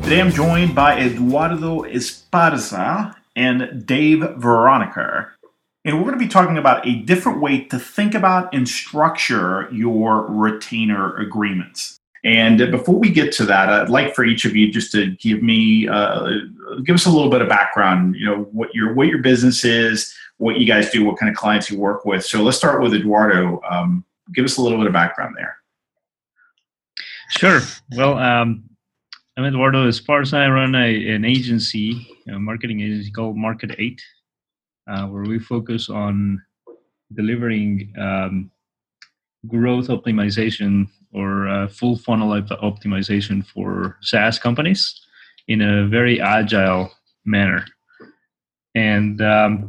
Today I'm joined by Eduardo Esparza and Dave Veronica. And we're going to be talking about a different way to think about and structure your retainer agreements. And before we get to that, I'd like for each of you just to give us a little bit of background, what your business is, what you guys do, what kind of clients you work with. So let's start with Eduardo. Give us a little bit of background there. Sure. Well, I'm Eduardo Esparza. I run an agency, a marketing agency called Market 8, where we focus on delivering growth optimization or full funnel optimization for SaaS companies in a very agile manner. And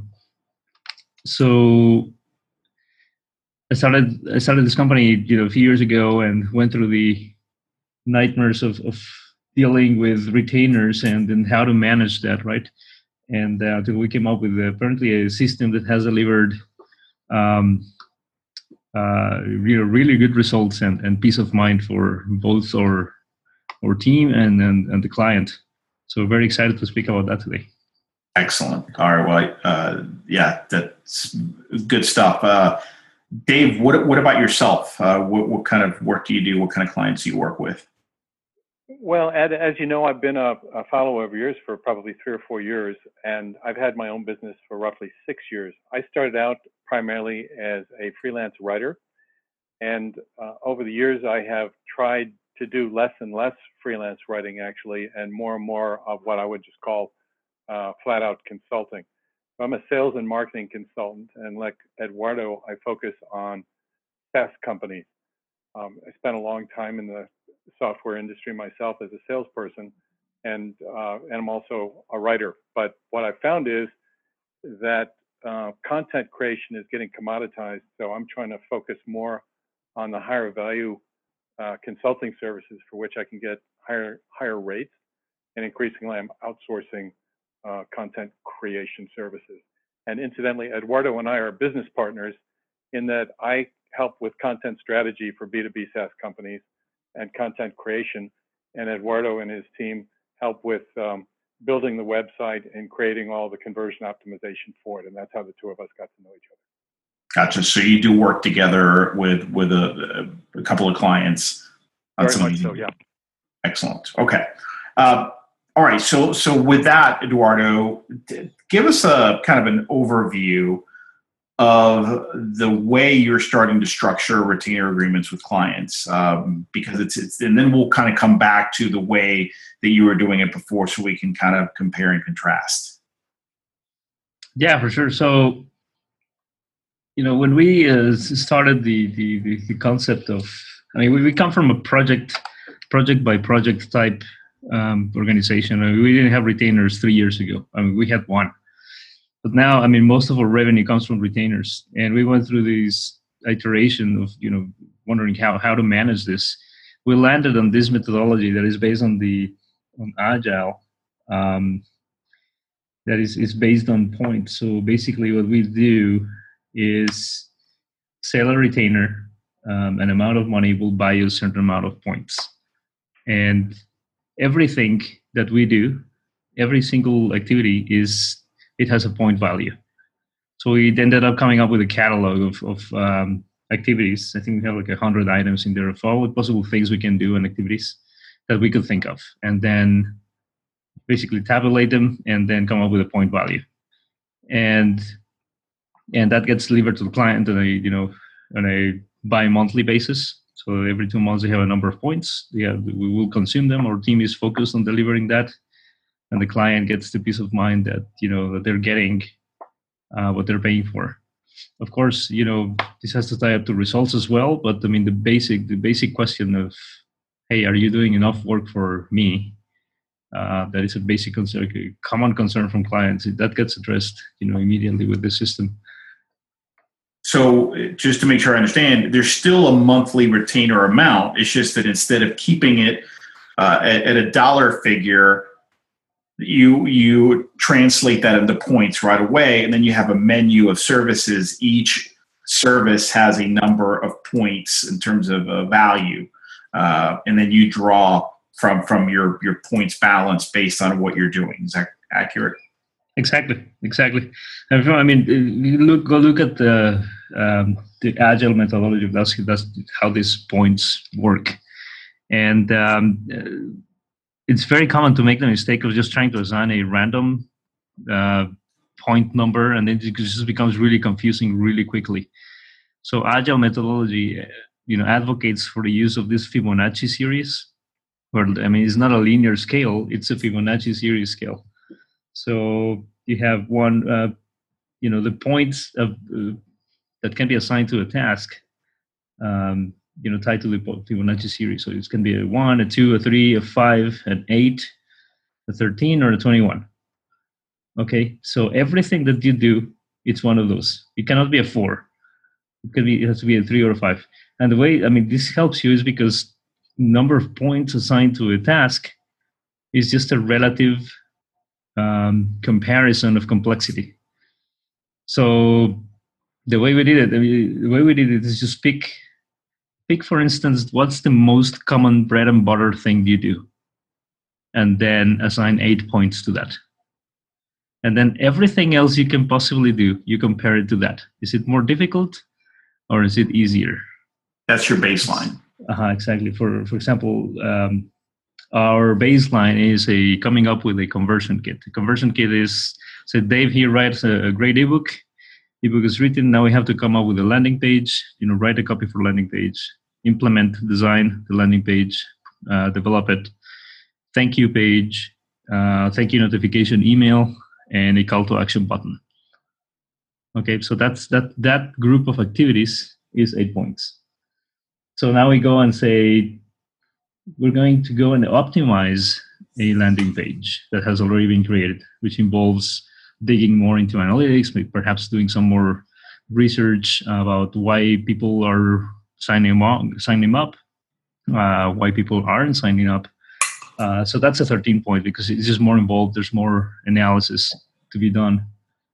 so I started this company, a few years ago, and went through the nightmares of dealing with retainers and how to manage that, right? And until we came up with apparently a system that has delivered really good results and peace of mind for both our team and the client. So very excited to speak about that today. Excellent. All right. Well, that's good stuff. Dave, what about yourself? What kind of work do you do? What kind of clients do you work with? Well, Ed, as you know, I've been a follower of yours for probably 3 or 4 years, and I've had my own business for roughly 6 years. I started out primarily as a freelance writer, and over the years, I have tried to do less and less freelance writing, actually, and more of what I would just call flat-out consulting. I'm a sales and marketing consultant, and like Eduardo, I focus on SaaS companies. I spent a long time in the software industry myself as a salesperson, and I'm also a writer. But what I found is that content creation is getting commoditized, so I'm trying to focus more on the higher value consulting services for which I can get higher rates, and increasingly I'm outsourcing content creation services. And incidentally, Eduardo and I are business partners in that I help with content strategy for B2B SaaS companies and content creation, and Eduardo and his team help with building the website and creating all the conversion optimization for it. And that's how the two of us got to know each other. Gotcha. So you do work together with a couple of clients on Very some much of these. so, yeah. Excellent. Okay. All right. So with that, Eduardo, give us a kind of an overview of the way you're starting to structure retainer agreements with clients, because it's, and then we'll kind of come back to the way that you were doing it before, so we can kind of compare and contrast. Yeah, for sure. So, when we started the concept of, we come from a project by project type organization. We didn't have retainers 3 years ago. We had one. But now, most of our revenue comes from retainers, and we went through this iteration of, wondering how to manage this. We landed on this methodology that is based on Agile, that is based on points. So basically, what we do is sell a retainer, an amount of money will buy you a certain amount of points, and everything that we do, every single activity it has a point value. So we ended up coming up with a catalog of activities. I think we have like 100 items in there of all the possible things we can do and activities that we could think of, and then basically tabulate them and then come up with a point value. And that gets delivered to the client on a bi-monthly basis. So every 2 months they have a number of points. We will consume them. Our team is focused on delivering that. And the client gets the peace of mind that that they're getting what they're paying for. Of course, this has to tie up to results as well. But the basic question of, hey, are you doing enough work for me? That is a basic concern, a common concern from clients. That gets addressed, immediately with the system. So just to make sure I understand, there's still a monthly retainer amount. It's just that instead of keeping it at a dollar figure, you translate that into points right away, and then you have a menu of services. Each service has a number of points in terms of value, and then you draw from your points balance based on what you're doing. Is that accurate? Exactly. I mean, go look at the agile methodology. That's how these points work, and it's very common to make the mistake of just trying to assign a random point number, and then it just becomes really confusing really quickly. So agile methodology, advocates for the use of this Fibonacci series, where it's not a linear scale; it's a Fibonacci series scale. So you have one, the points of that can be assigned to a task, tied to the Fibonacci series. So it can be a 1, a 2, a 3, a 5, an 8, a 13, or a 21. Okay, so everything that you do, it's one of those. It cannot be a 4. It has to be a 3 or a 5. And the way, this helps you is because number of points assigned to a task is just a relative comparison of complexity. So the way we did it is just pick, for instance, what's the most common bread and butter thing you do, and then assign 8 points to that. And then everything else you can possibly do, you compare it to that. Is it more difficult or is it easier? That's your baseline. Exactly. For example, our baseline is coming up with a conversion kit. The conversion kit is, so Dave here writes a great ebook. Ebook is written. Now we have to come up with a landing page, write a copy for landing page, implement, design the landing page, develop it, thank you page, thank you notification email, and a call to action button. Okay, so that group of activities is 8 points. So now we go and say, we're going to go and optimize a landing page that has already been created, which involves digging more into analytics, perhaps doing some more research about why people are signing up, why people aren't signing up. So that's a 13 point because it's just more involved. There's more analysis to be done.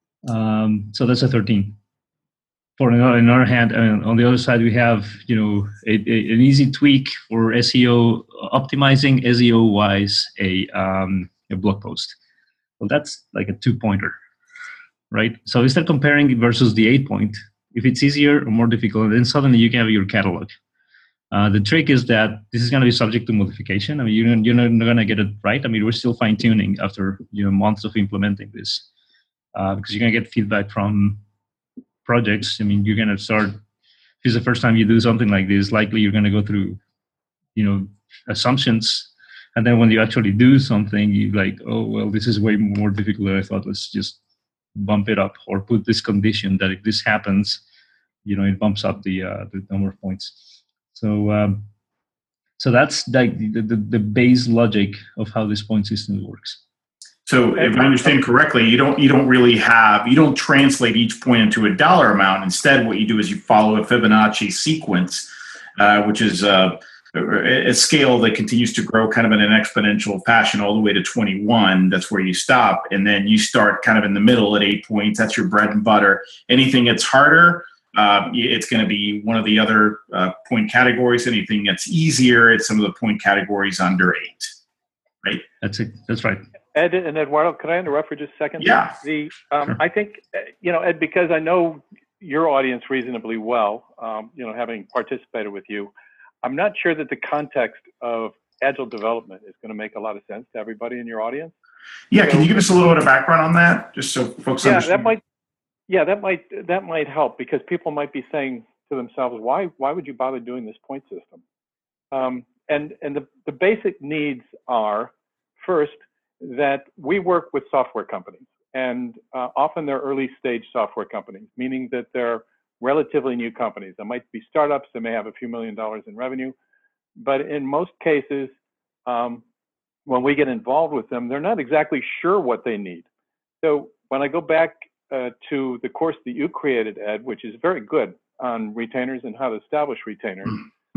So that's a 13. For another hand, on the other side, we have an easy tweak for SEO, optimizing SEO-wise a blog post. Well, that's like a 2-pointer, right? So we start comparing versus the 8-point. If it's easier or more difficult, then suddenly you can have your catalog. The trick is that this is going to be subject to modification. You're not going to get it right. We're still fine-tuning after months of implementing this because you're going to get feedback from projects. You're going to start, if it's the first time you do something like this, likely you're going to go through, assumptions. And then when you actually do something, you're like, oh, well, this is way more difficult than I thought. Let's just bump it up or put this condition that if this happens, it bumps up the number of points. So that's like the base logic of how this point system works. So if I understand correctly, you don't translate each point into a dollar amount. Instead, what you do is you follow a Fibonacci sequence, which is a scale that continues to grow kind of in an exponential fashion all the way to 21. That's where you stop. And then you start kind of in the middle at 8 points. That's your bread and butter. Anything that's harder, it's going to be one of the other point categories. Anything that's easier, it's some of the point categories under 8. Right? That's it. That's right. Ed and Eduardo, can I interrupt for just a second? Yeah. Sure. I think, Ed, because I know your audience reasonably well, having participated with you, I'm not sure that the context of agile development is going to make a lot of sense to everybody in your audience. Yeah, so, can you give us a little bit of background on that, just so folks understand? That might help because people might be saying to themselves, why would you bother doing this point system? And the basic needs are, first, that we work with software companies, and often they're early stage software companies, meaning that they're relatively new companies. They might be startups, they may have a few $1 million in revenue, but in most cases, when we get involved with them, they're not exactly sure what they need. So when I go back to the course that you created, Ed, which is very good on retainers and how to establish retainers,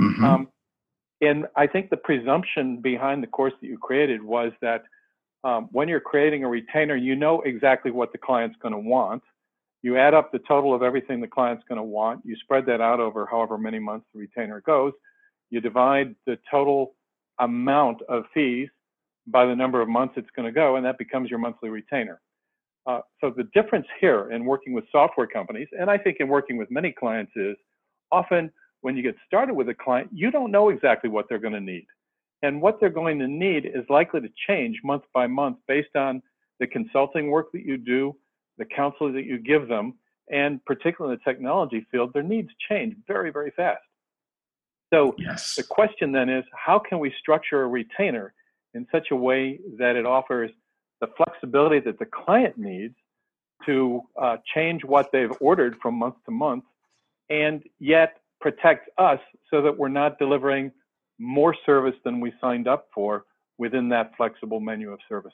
and I think the presumption behind the course that you created was that when you're creating a retainer, you know exactly what the client's going to want. You add up the total of everything the client's going to want. You spread that out over however many months the retainer goes. You divide the total amount of fees by the number of months it's going to go, and that becomes your monthly retainer. So the difference here in working with software companies, and I think in working with many clients, is often when you get started with a client, you don't know exactly what they're going to need. And what they're going to need is likely to change month by month based on the consulting work that you do, the counsel that you give them, and particularly in the technology field, their needs change very, very fast. So Yes. The question then is, how can we structure a retainer in such a way that it offers the flexibility that the client needs to change what they've ordered from month to month, and yet protect us so that we're not delivering more service than we signed up for within that flexible menu of services.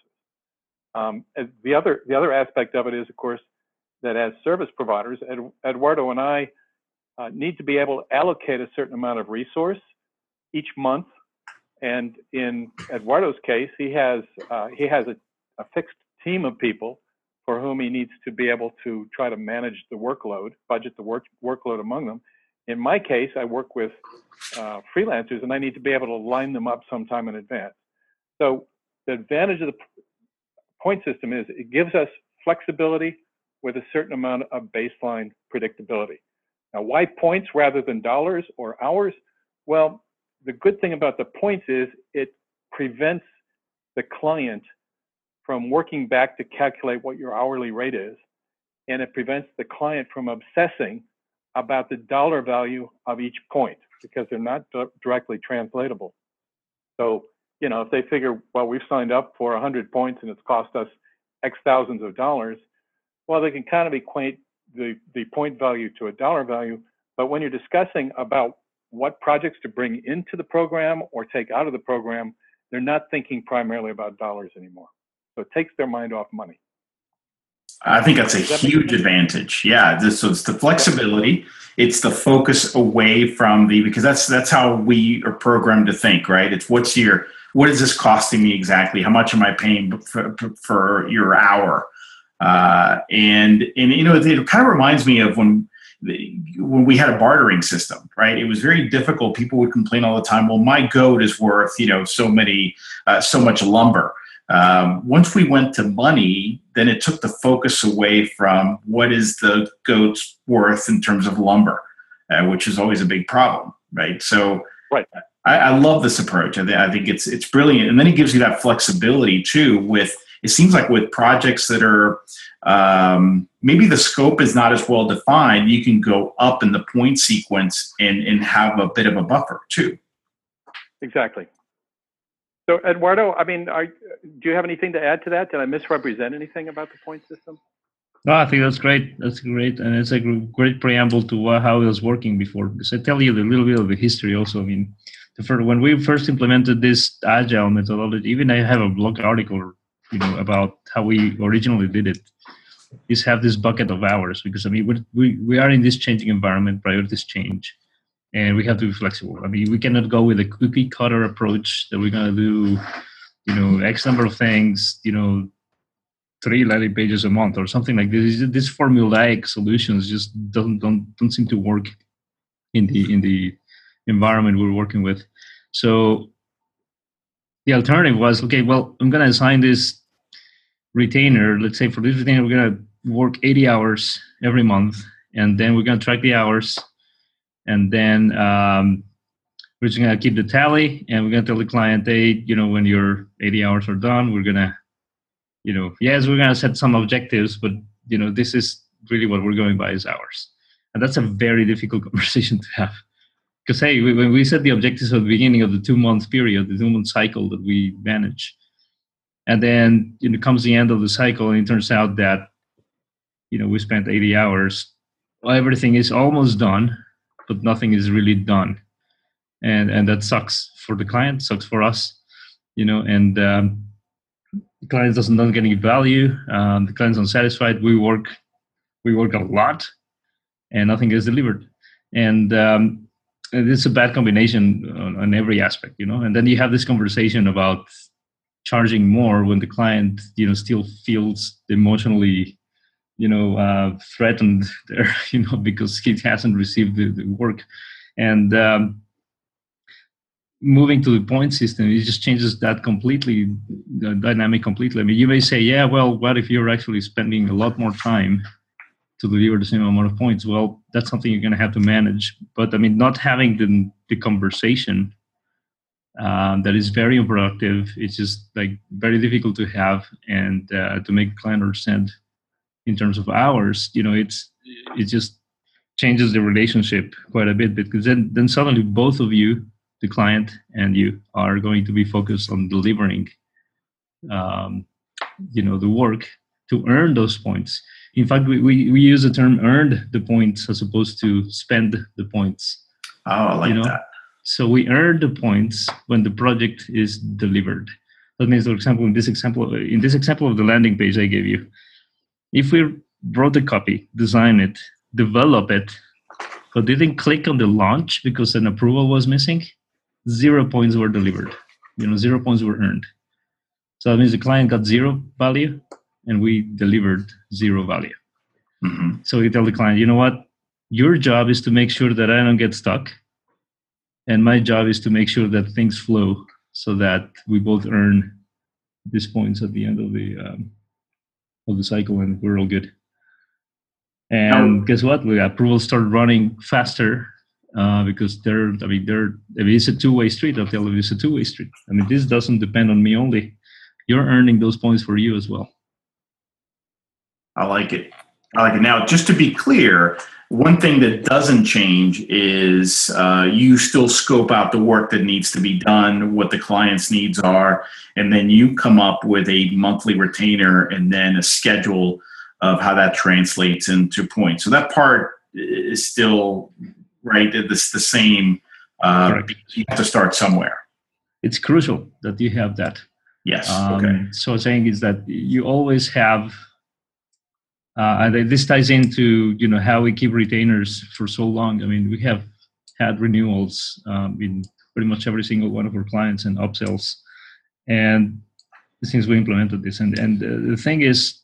The other aspect of it is, of course, that as service providers, Eduardo and I need to be able to allocate a certain amount of resource each month. And in Eduardo's case, he has a fixed team of people for whom he needs to be able to try to manage the workload, budget the workload among them. In my case, I work with freelancers, and I need to be able to line them up sometime in advance. So the advantage of the point system is it gives us flexibility with a certain amount of baseline predictability. Now, why points rather than dollars or hours? Well, the good thing about the points is it prevents the client from working back to calculate what your hourly rate is, and it prevents the client from obsessing about the dollar value of each point because they're not directly translatable. So, if they figure, well, we've signed up for 100 points and it's cost us X thousands of dollars, well, they can kind of equate the point value to a dollar value. But when you're discussing about what projects to bring into the program or take out of the program, they're not thinking primarily about dollars anymore. So it takes their mind off money. I think that's a huge advantage. Yeah, so it's the flexibility, it's the focus away from because that's how we are programmed to think, right? It's what is this costing me exactly? How much am I paying for your hour? And it kind of reminds me of when we had a bartering system, right? It was very difficult. People would complain all the time. Well, my goat is worth so much lumber. Once we went to money, then it took the focus away from what is the goat's worth in terms of lumber, which is always a big problem, right? So right. I love this approach. I think it's brilliant. And then it gives you that flexibility too it seems like with projects that are maybe the scope is not as well defined, you can go up in the point sequence and have a bit of a buffer too. Exactly. So Eduardo, do you have anything to add to that? Did I misrepresent anything about the point system? No, I think that's great. That's great. And it's a great preamble to how it was working before. Because I tell you a little bit of the history also. When we first implemented this agile methodology, even I have a blog article, about how we originally did it, is have this bucket of hours. Because, we are in this changing environment, priorities change. And we have to be flexible. We cannot go with a cookie cutter approach that we're going to do, X number of things, 3 landing pages a month or something like this. This formulaic solutions just don't seem to work in the environment we're working with. So the alternative was, okay, well, I'm going to assign this retainer. Let's say for this retainer, we're going to work 80 hours every month, and then we're going to track the hours. And then we're just going to keep the tally, and we're going to tell the client, hey, when your 80 hours are done, we're going to, yes, we're going to set some objectives, but, this is really what we're going by is hours. And that's a very difficult conversation to have. Because, hey, when we set the objectives at the beginning of the 2-month period, the 2-month cycle that we manage, and then comes the end of the cycle, and it turns out that, we spent 80 hours, well, everything is almost done, but nothing is really done, and that sucks for the client, sucks for us, and the client doesn't get any value. The client's unsatisfied. We work a lot, and nothing is delivered, and it's a bad combination on every aspect, And then you have this conversation about charging more when the client, still feels emotionally threatened there, because he hasn't received the work. And moving to the point system, it just changes that completely, the dynamic completely. I mean, you may say, yeah, well, what if you're actually spending a lot more time to deliver the same amount of points? Well, that's something you're going to have to manage. But I mean, not having the conversation that is very unproductive. It's just like very difficult to have and to make the client understand in terms of hours. It just changes the relationship quite a bit, because then suddenly both of you, the client and you, are going to be focused on delivering um, the work to earn those points. In fact, we use the term earned the points as opposed to spend the points. Oh, I like that. So we earn the points when the project is delivered. That means, for example, in this example of the landing page I gave you, if we wrote the copy, design it, develop it, but didn't click on the launch because an approval was missing, 0 points were delivered. 0 points were earned. So that means the client got 0 value and we delivered 0 value. Mm-hmm. So you tell the client, you know what? Your job is to make sure that I don't get stuck. And my job is to make sure that things flow so that we both earn these points at the end of the cycle, and we're all good. And guess what? Approvals start running faster because it's a two-way street. I'll tell you, it's a two-way street. I mean, this doesn't depend on me only. You're earning those points for you as well. I like it. Now, just to be clear, one thing that doesn't change is you still scope out the work that needs to be done, what the client's needs are, and then you come up with a monthly retainer and then a schedule of how that translates into points. So that part is still right. It's the same. You have to start somewhere. It's crucial that you have that. Yes. Okay. So saying is that you always have. And this ties into how we keep retainers for so long. I mean, we have had renewals in pretty much every single one of our clients and upsells, and since we implemented this. And the thing is,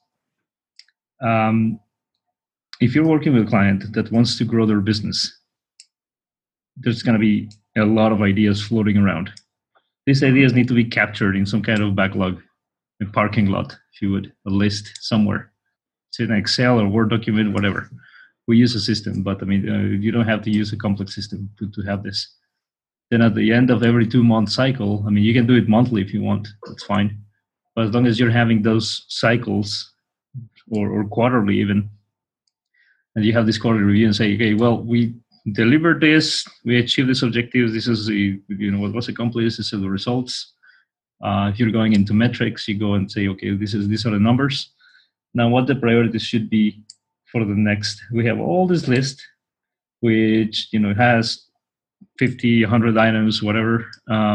if you're working with a client that wants to grow their business, there's going to be a lot of ideas floating around. These ideas need to be captured in some kind of backlog, a parking lot, if you would, a list somewhere. It's in Excel or Word document, whatever. We use a system, but I mean, you don't have to use a complex system to have this. Then at the end of every 2-month cycle, I mean, you can do it monthly if you want, that's fine. But as long as you're having those cycles or quarterly even, and you have this quarterly review and say, okay, well, we delivered this, we achieved this objective, this is what was accomplished, this are the results. If you're going into metrics, you go and say, okay, these are the numbers. Now, what the priorities should be for the next, we have all this list, which has 50, 100 items, whatever,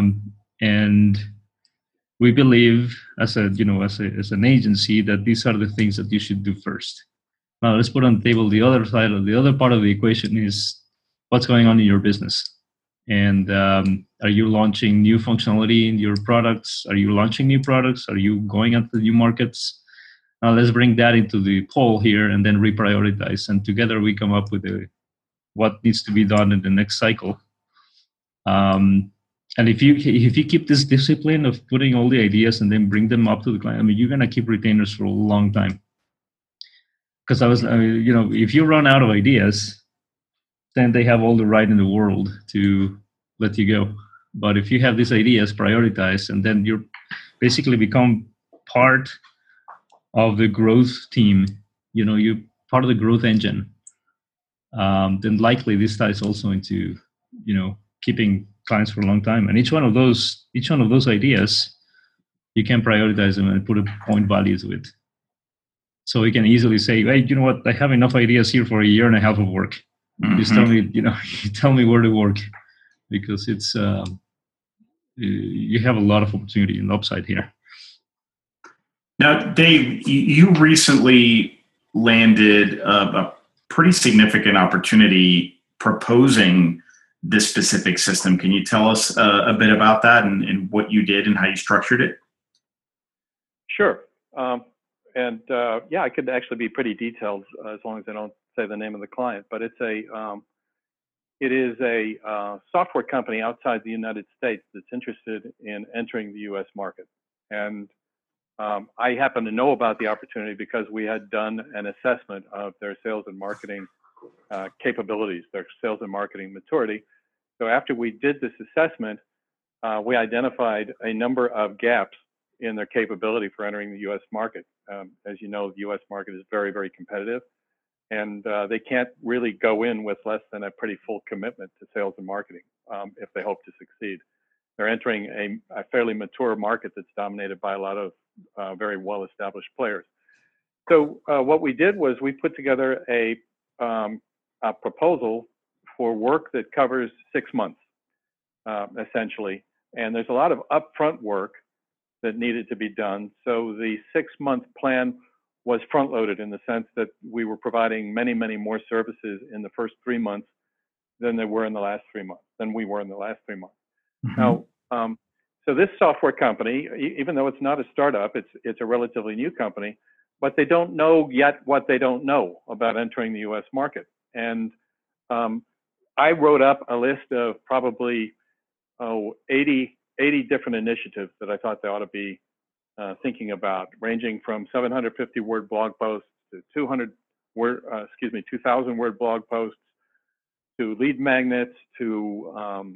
and we believe as an agency that these are the things that you should do first. Now, let's put on the table the other side of the other part of the equation is what's going on in your business, and are you launching new functionality in your products? Are you launching new products? Are you going into new markets? Now let's bring that into the poll here and then reprioritize. And together we come up with what needs to be done in the next cycle. And if you keep this discipline of putting all the ideas and then bring them up to the client, I mean, you're going to keep retainers for a long time. Because if you run out of ideas, then they have all the right in the world to let you go. But if you have these ideas, prioritize, and then you're basically become part of the growth team, you're part of the growth engine, then likely this ties also into, keeping clients for a long time. And each one of those ideas, you can prioritize them and put a point value to it. So we can easily say, hey, you know what? I have enough ideas here for a year and a half of work. Mm-hmm. Just tell me, you tell me where to work, because it's you have a lot of opportunity and upside here. Now, Dave, you recently landed a pretty significant opportunity proposing this specific system. Can you tell us a bit about that and what you did and how you structured it? Sure. I could actually be pretty detailed as long as I don't say the name of the client. But it's It is a software company outside the United States that's interested in entering the U.S. market. And I happen to know about the opportunity because we had done an assessment of their sales and marketing capabilities, their sales and marketing maturity. So after we did this assessment, we identified a number of gaps in their capability for entering the U.S. market. As you know, the U.S. market is very, very competitive, and they can't really go in with less than a pretty full commitment to sales and marketing if they hope to succeed. They're entering a fairly mature market that's dominated by a lot of very well-established players. So what we did was we put together a proposal for work that covers 6 months, essentially. And there's a lot of upfront work that needed to be done. So the 6-month plan was front-loaded in the sense that we were providing many, many more services in the first 3 months than we were in the last 3 months. Mm-hmm. Now, so this software company, even though it's not a startup, it's a relatively new company, but they don't know yet what they don't know about entering the U.S. market. And I wrote up a list of probably 80 different initiatives that I thought they ought to be thinking about, ranging from 750-word blog posts to 2,000-word blog posts, to lead magnets, to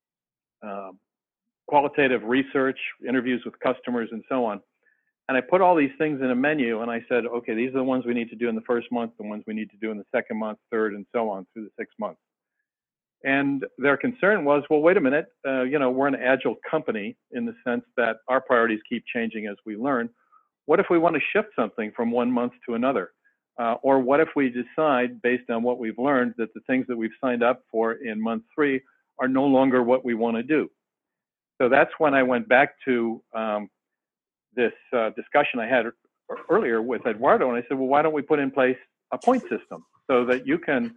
qualitative research, interviews with customers, and so on. And I put all these things in a menu, and I said, okay, these are the ones we need to do in the first month, the ones we need to do in the second month, third, and so on through the 6 months. And their concern was, well, wait a minute, we're an agile company in the sense that our priorities keep changing as we learn. What if we want to shift something from 1 month to another? Or what if we decide, based on what we've learned, that the things that we've signed up for in month 3 are no longer what we want to do? So that's when I went back to this discussion I had earlier with Eduardo, and I said, well, why don't we put in place a point system so that you can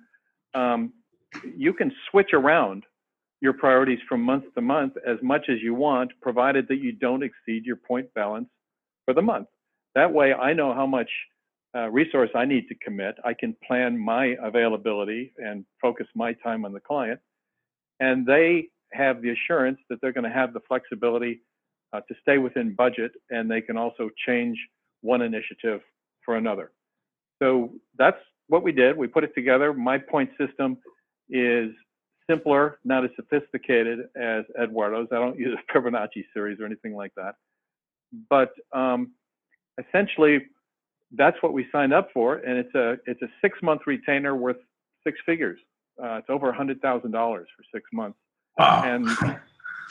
switch around your priorities from month to month as much as you want, provided that you don't exceed your point balance for the month. That way, I know how much resource I need to commit. I can plan my availability and focus my time on the client, and they have the assurance that they're going to have the flexibility to stay within budget, and they can also change one initiative for another. So that's what we did. We put it together. My point system is simpler, not as sophisticated as Eduardo's. I don't use a Fibonacci series or anything like that. But essentially, that's what we signed up for, and it's a 6-month retainer worth 6 figures. It's over $100,000 for 6 months. Wow.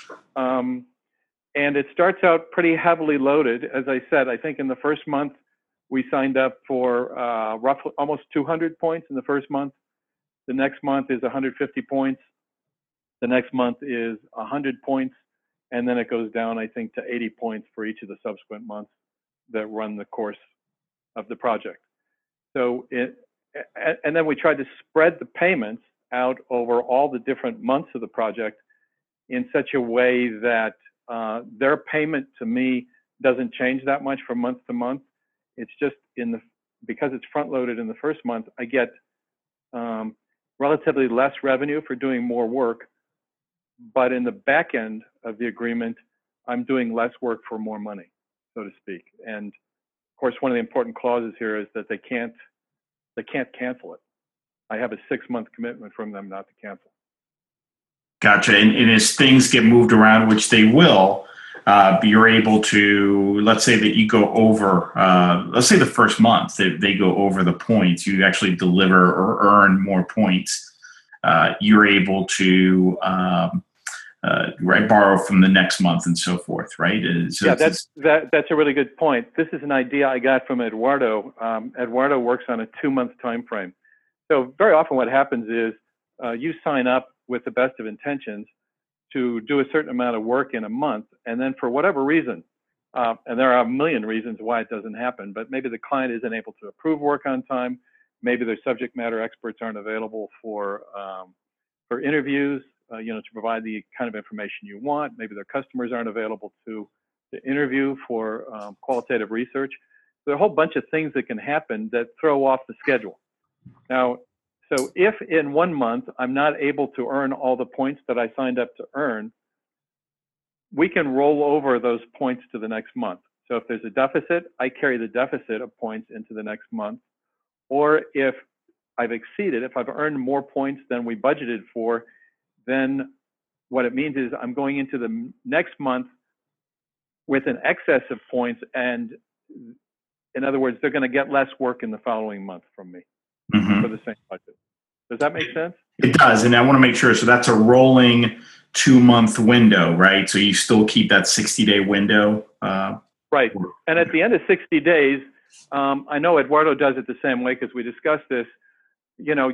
And it starts out pretty heavily loaded. As I said, I think in the first month, we signed up for roughly almost 200 points in the first month. The next month is 150 points. The next month is 100 points. And then it goes down, I think, to 80 points for each of the subsequent months that run the course of the project. So and then we tried to spread the payments out over all the different months of the project in such a way that their payment to me doesn't change that much from month to month. It's just because it's front loaded in the first month, I get relatively less revenue for doing more work, but in the back end of the agreement, I'm doing less work for more money, so to speak. And of course, one of the important clauses here is that they can't cancel it. I have a 6-month commitment from them not to cancel. Gotcha. And as things get moved around, which they will, you're able to, let's say that you go over, let's say the first month that they go over the points, you actually deliver or earn more points. You're able to borrow from the next month and so forth, right? So yeah, that's a really good point. This is an idea I got from Eduardo. Eduardo works on a 2-month time frame. So very often what happens is you sign up with the best of intentions to do a certain amount of work in a month, and then for whatever reason, and there are a million reasons why it doesn't happen, but maybe the client isn't able to approve work on time, maybe their subject matter experts aren't available for interviews, to provide the kind of information you want, maybe their customers aren't available to interview for qualitative research. There are a whole bunch of things that can happen that throw off the schedule. Now, So if in 1 month I'm not able to earn all the points that I signed up to earn, we can roll over those points to the next month. So if there's a deficit, I carry the deficit of points into the next month. Or if I've exceeded, if I've earned more points than we budgeted for, then what it means is I'm going into the next month with an excess of points, and in other words, they're going to get less work in the following month from me for the same budget. Does that make sense? It does, and I want to make sure. So that's a rolling 2-month window, right? So you still keep that 60-day window. Right. And at the end of 60 days, I know Eduardo does it the same way because we discussed this. You know,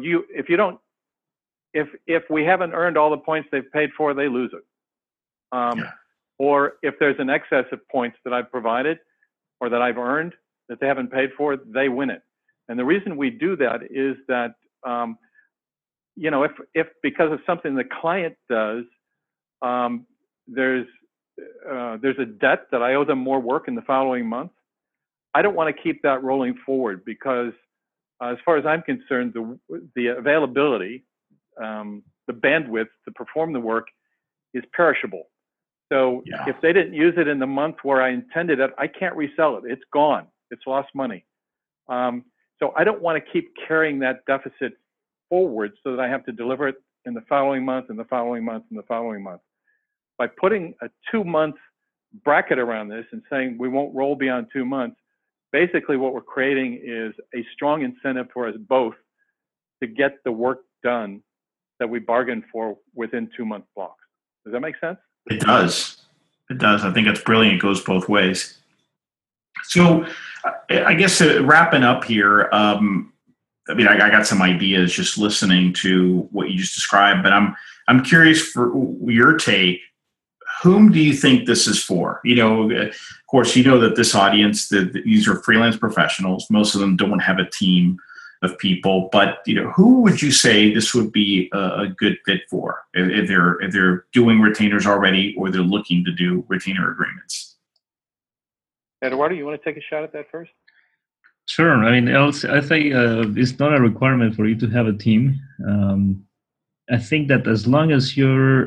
if we haven't earned all the points they've paid for, they lose it. Or if there's an excess of points that I've provided or that I've earned that they haven't paid for, they win it. And the reason we do that is that, you know, if because of something the client does, there's a debt that I owe them more work in the following month, I don't want to keep that rolling forward because as far as I'm concerned, the availability, the bandwidth to perform the work is perishable. So if they didn't use it in the month where I intended it, I can't resell it. It's gone. It's lost money. So I don't want to keep carrying that deficit forward so that I have to deliver it in the following month and the following month and the following month. By putting a 2-month bracket around this and saying we won't roll beyond 2 months, basically what we're creating is a strong incentive for us both to get the work done that we bargained for within 2-month blocks. Does that make sense? It does. It does. I think it's brilliant. It goes both ways. So I guess wrapping up here, I mean, I got some ideas just listening to what you just described, but I'm curious for your take. Whom do you think this is for? You know, of course, you know that this audience, these are freelance professionals. Most of them don't have a team of people, but you know, who would you say this would be a good fit for if they're doing retainers already or they're looking to do retainer agreements? Eduardo, you want to take a shot at that first? Sure. I mean, I think it's not a requirement for you to have a team. I think that as long as you're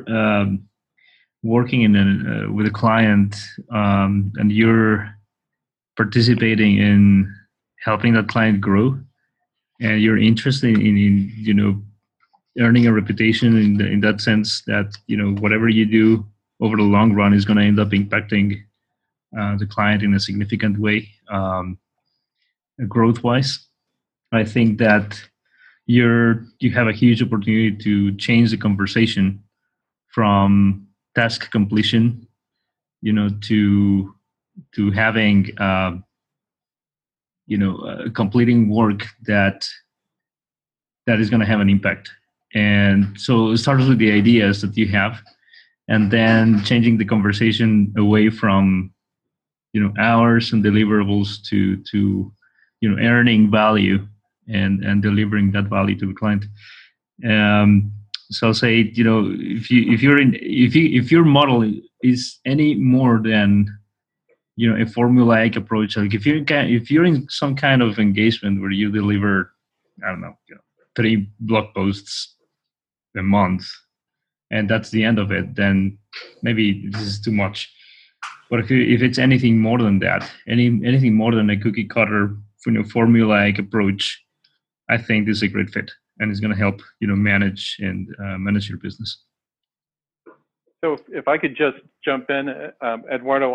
working with a client and you're participating in helping that client grow, and you're interested in you know, earning a reputation in that sense that, you know, whatever you do over the long run is going to end up impacting the client in a significant way, growth-wise. I think that you have a huge opportunity to change the conversation from task completion, you know, to having completing work that is going to have an impact. And so it starts with the ideas that you have, and then changing the conversation away from, you know, hours and deliverables to you know, earning value and delivering that value to the client. So I'll say, you know, if your model is any more than, you know, a formulaic approach, like if you're in some kind of engagement where you deliver, I don't know, you know, 3 blog posts a month, and that's the end of it, then maybe this is too much. But if it's anything more than that, anything more than a cookie cutter, you know, formulaic approach, I think this is a great fit, and it's going to help, you know, manage your business. So if I could just jump in, Eduardo,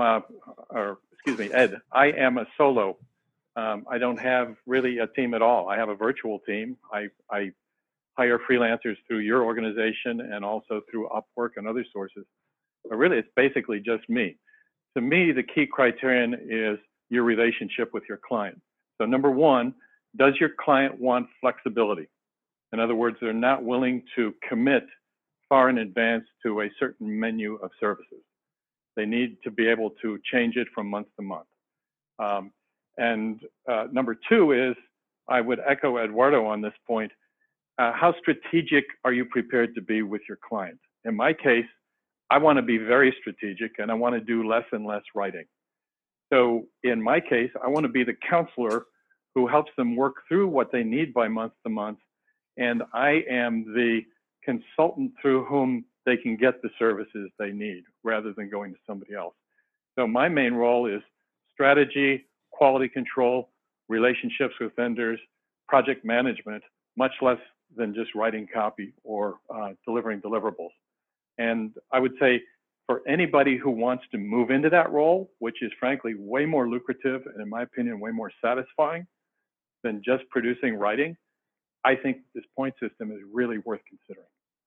Ed, I am a solo. I don't have really a team at all. I have a virtual team. I hire freelancers through your organization and also through Upwork and other sources. But really, it's basically just me. To me, the key criterion is your relationship with your client. So number one, does your client want flexibility? In other words, they're not willing to commit far in advance to a certain menu of services. They need to be able to change it from month to month. Number two is, I would echo Eduardo on this point, how strategic are you prepared to be with your client? In my case, I want to be very strategic and I want to do less and less writing. So in my case, I want to be the counselor who helps them work through what they need by month to month and I am the consultant through whom they can get the services they need rather than going to somebody else. So my main role is strategy, quality control, relationships with vendors, project management, much less than just writing copy or delivering deliverables. And I would say for anybody who wants to move into that role, which is frankly way more lucrative and in my opinion, way more satisfying than just producing writing, I think this point system is really worth considering.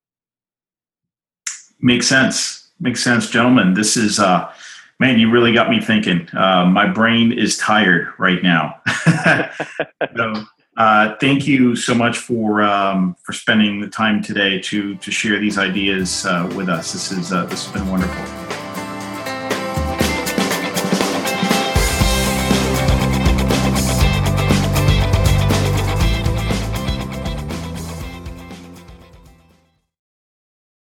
Makes sense, gentlemen. This is, man, you really got me thinking. My brain is tired right now. So, thank you so much for spending the time today to share these ideas with us. This has been wonderful.